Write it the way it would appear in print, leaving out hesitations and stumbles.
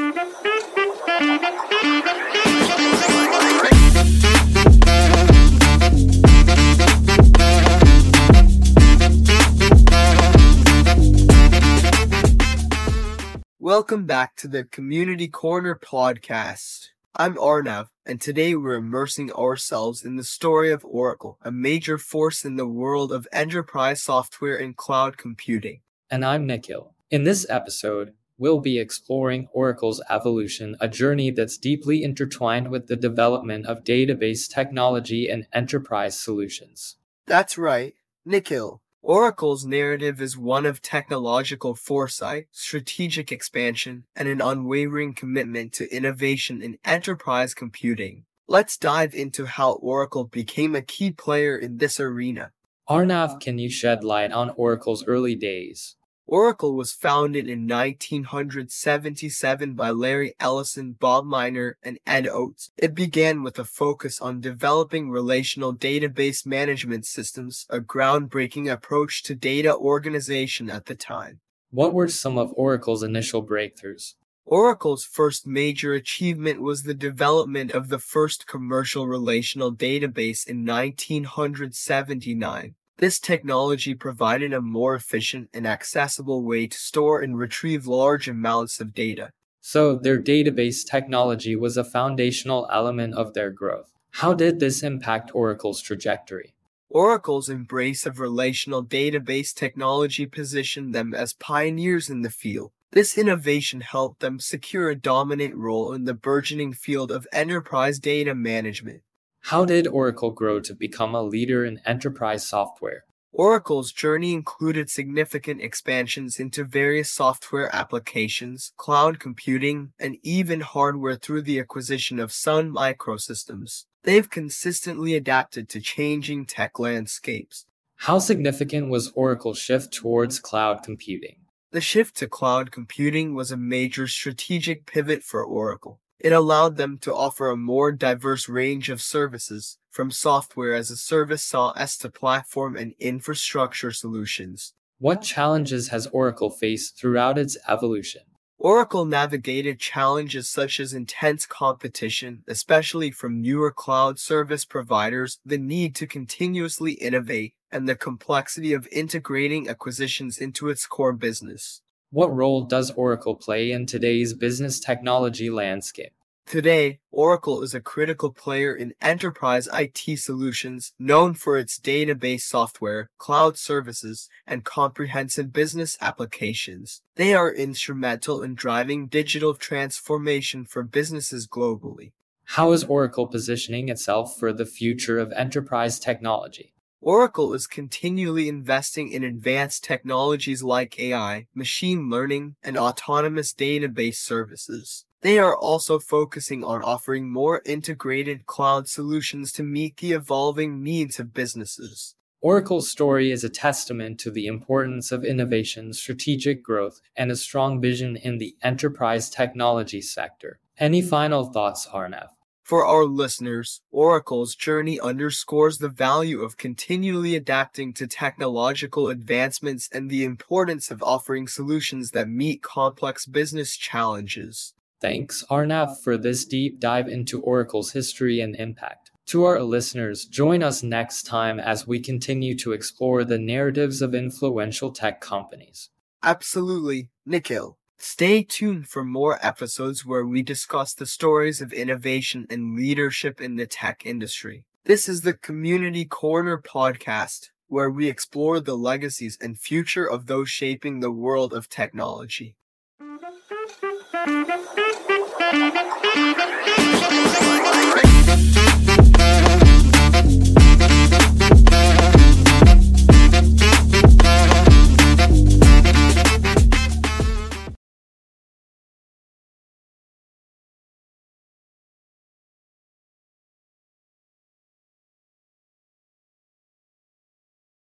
Welcome back to the Community Corner podcast. I'm Arnav, and today we're immersing ourselves in the story of Oracle, a major force in the world of enterprise software and cloud computing. And I'm Nikhil. In this episode, we'll be exploring Oracle's evolution, a journey that's deeply intertwined with the development of database technology and enterprise solutions. That's right, Nikhil. Oracle's narrative is one of technological foresight, strategic expansion, and an unwavering commitment to innovation in enterprise computing. Let's dive into how Oracle became a key player in this arena. Arnav, can you shed light on Oracle's early days? Oracle was founded in 1977 by Larry Ellison, Bob Miner, and Ed Oates. It began with a focus on developing relational database management systems, a groundbreaking approach to data organization at the time. What were some of Oracle's initial breakthroughs? Oracle's first major achievement was the development of the first commercial relational database in 1979. This technology provided a more efficient and accessible way to store and retrieve large amounts of data. So, their database technology was a foundational element of their growth. How did this impact Oracle's trajectory? Oracle's embrace of relational database technology positioned them as pioneers in the field. This innovation helped them secure a dominant role in the burgeoning field of enterprise data management. How did Oracle grow to become a leader in enterprise software? Oracle's journey included significant expansions into various software applications, cloud computing, and even hardware through the acquisition of Sun Microsystems. They've consistently adapted to changing tech landscapes. How significant was Oracle's shift towards cloud computing? The shift to cloud computing was a major strategic pivot for Oracle. It allowed them to offer a more diverse range of services, from software as a service SaaS to platform and infrastructure solutions. What challenges has Oracle faced throughout its evolution? Oracle navigated challenges such as intense competition, especially from newer cloud service providers, the need to continuously innovate, and the complexity of integrating acquisitions into its core business. What role does Oracle play in today's business technology landscape? Today, Oracle is a critical player in enterprise IT solutions, known for its database software, cloud services, and comprehensive business applications. They are instrumental in driving digital transformation for businesses globally. How is Oracle positioning itself for the future of enterprise technology? Oracle is continually investing in advanced technologies like AI, machine learning, and autonomous database services. They are also focusing on offering more integrated cloud solutions to meet the evolving needs of businesses. Oracle's story is a testament to the importance of innovation, strategic growth, and a strong vision in the enterprise technology sector. Any final thoughts, Arnav? For our listeners, Oracle's journey underscores the value of continually adapting to technological advancements and the importance of offering solutions that meet complex business challenges. Thanks, Arnav, for this deep dive into Oracle's history and impact. To our listeners, join us next time as we continue to explore the narratives of influential tech companies. Absolutely, Nikhil. Stay tuned for more episodes where we discuss the stories of innovation and leadership in the tech industry. This is the Community Corner podcast, where we explore the legacies and future of those shaping the world of technology.